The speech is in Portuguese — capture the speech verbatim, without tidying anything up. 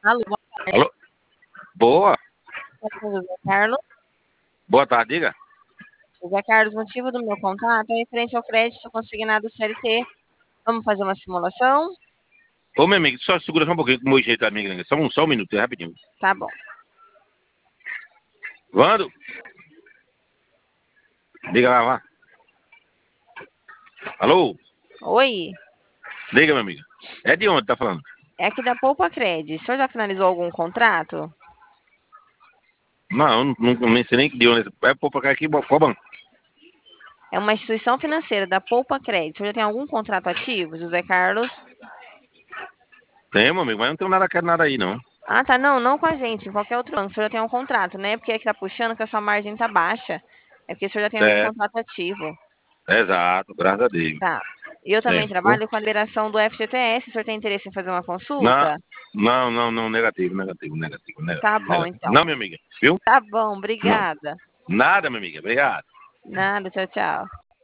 Alô, boa tarde. Alô? Boa. José Carlos. Boa tarde, diga. José Carlos, motivo do meu contato é referente ao crédito consignado C L T. Vamos fazer uma simulação? Ô, meu amigo, só segura só um pouquinho, como o jeito da minha gringa. Só um, só um minuto, rapidinho. Tá bom. Vando? Diga lá, lá. Alô? Oi, Diga, meu amigo. É de onde tá falando? é aqui da Poupa Cred. O senhor já finalizou algum contrato? Não, não, não, nem sei nem de onde. É pô, pra cá aqui, qual banco? É uma instituição financeira da Poupa Cred. O senhor já tem algum contrato ativo, José Carlos? Tem, meu amigo, mas não tenho nada, quero nada aí, não. Ah, tá. Não, não com a gente, em qualquer outro banco. O senhor já tem um contrato, né? Porque é que tá puxando que a sua margem tá baixa. É porque o senhor já tem algum Certo, contrato ativo. exato, graças a Deus. Tá. E eu também Tem, viu? trabalho com a liberação do F G T S. O senhor tem interesse em fazer uma Não, consulta? não, não, não, negativo, negativo, negativo, Tá negativo, bom, negativo. então. Não, minha amiga, viu? Tá bom, Não. obrigada. Nada, minha amiga, obrigado. Nada, tchau, tchau.